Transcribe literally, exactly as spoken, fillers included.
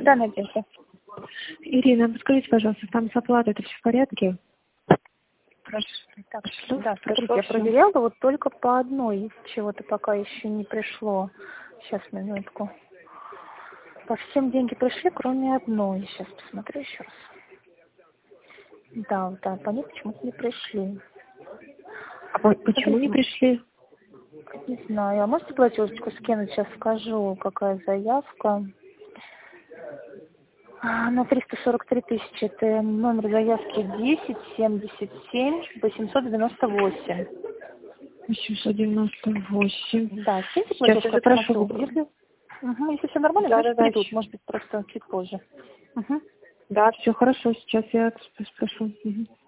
Да, Надежда. Ирина, подскажите, пожалуйста, там с оплатой это все в порядке? Прошу. Так, Что? да, смотрите, Прошло я всё? проверяла, вот только по одной чего-то пока еще не пришло. Сейчас, минутку. По всем деньги пришли, кроме одной. Сейчас посмотрю еще раз. Да, да, по ней почему-то не пришли. А по- почему не пришли? Не знаю. А можете платежечку скинуть? Сейчас скажу, какая заявка. А, На триста сорок три тысячи. Это номер заявки десять семьдесят семь восемьсот девяносто восемь. восемьсот девяносто восемь. Да, скиньте Сейчас платежку, я я запрошу. посмотрю. Если, Мгм, если все нормально, Да, значит да, да. придут. Может быть, просто чуть позже. Мгм. Да, все хорошо. Сейчас я сп- спрошу. Мгм.